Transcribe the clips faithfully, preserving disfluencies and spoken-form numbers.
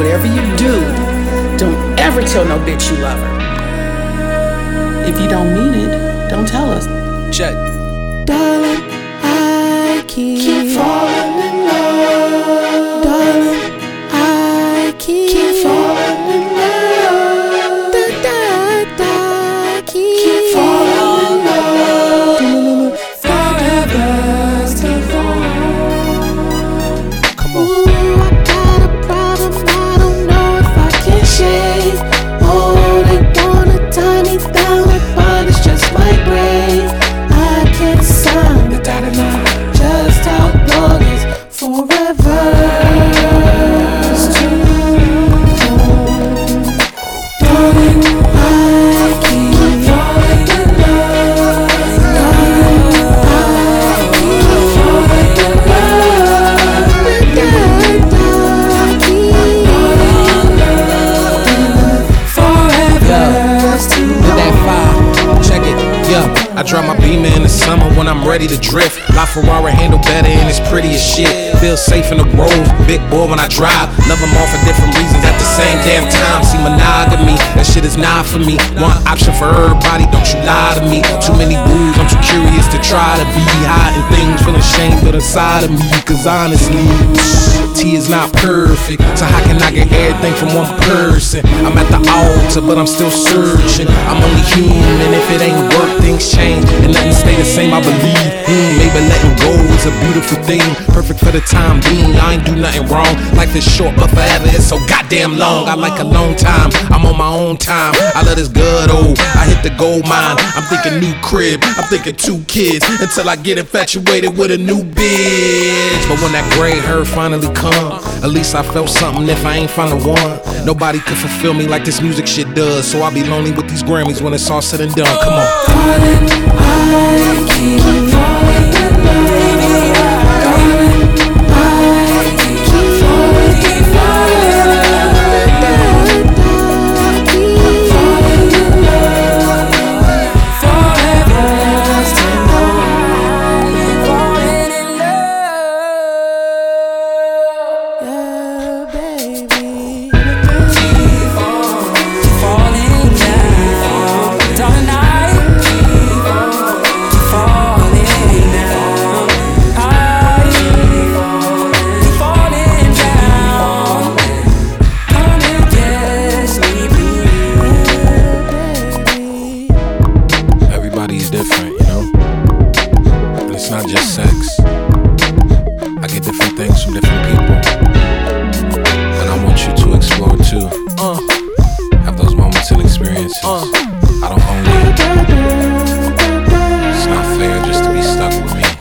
whatever you do, don't ever tell no bitch you love her. If you don't mean it, don't tell us. Check. Darling, I keep, keep falling in love. Darling, I keep, keep falling in love. Da, da, da, keep, keep falling in love. Forever's too long. Come on. Ooh, I got a problem I don't know if I can shake. Oh, they wanna tie me down like bondage, just my brain. I can't sign the dotted line. Just how long is forever? It's too long. Darling, I keep falling in love. Darling, I keep falling in love. Da, da, da, keep falling in love. Forever is too long. With that fire, check it, yeah. I drive my Beamer in the summer when I'm ready to drift. LaFerrari handle better and it's pretty as shit. Feel safe in the road, big boy when I drive. Love them all for different reasons at the same damn time. See, monogamy, that shit is not for me. One option for everybody, don't you lie to me. Too many rules, I'm too curious to try to be hiding things, feeling shame but inside of me. Cause honestly, T is not perfect, so how can I get everything from one person? I'm at the altar, but I'm still searching. I'm only human, if it ain't work, things change and nothing stay the same, I believe. Mm, maybe letting go is a beautiful thing, perfect for the time being. I ain't do nothing wrong. Life is short, but forever is so goddamn long. I like a long time, I'm on my own time. I let this good old, I hit the gold mine. I'm thinking new crib, I'm thinking two kids, until I get infatuated with a new bitch. But when that gray hair finally come, at least I felt something if I ain't found the one. Nobody could fulfill me like this music shit does, so I'll be lonely with these Grammys when it's all said and done. Come on. Darling, I keep falling in love. Darling, I keep falling in love. Keep falling in love. Forever's too long. Falling in love. Yeah, baby. Keep falling down. Darling, I keep falling down. I keep falling down. Come and kiss me, baby. Everybody's different, you know? And it's not just sex. I get different things from different people. And I want you to explore too. Uh, Have those moments and experiences. Uh, I don't own you. It's not fair just to be stuck with me.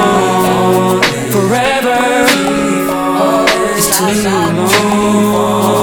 Forever is too long.